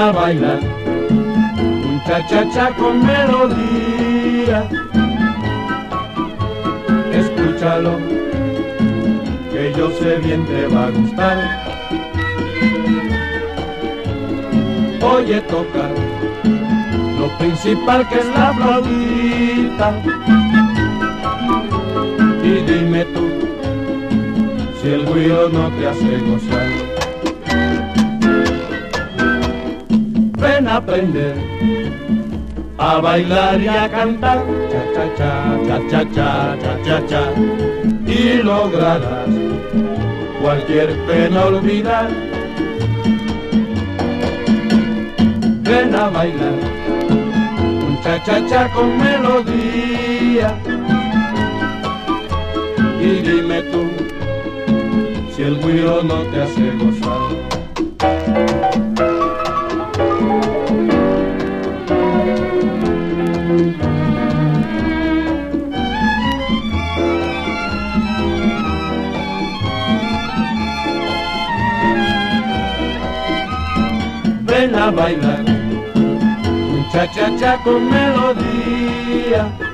a bailar un cha-cha-cha con melodía. Escúchalo, que yo sé bien te va a gustar. Oye, toca lo principal que es la flautita. Y dime tú, si el güiro no te hace gozar. Ven a aprender a bailar y a cantar, cha-cha-cha, cha-cha-cha, cha-cha-cha, y lograrás cualquier pena olvidar. Ven a bailar un cha-cha-cha con melodía. Y dime tú, si el güiro no te hace gozar. Ven a bailar un cha-cha-cha con melodía.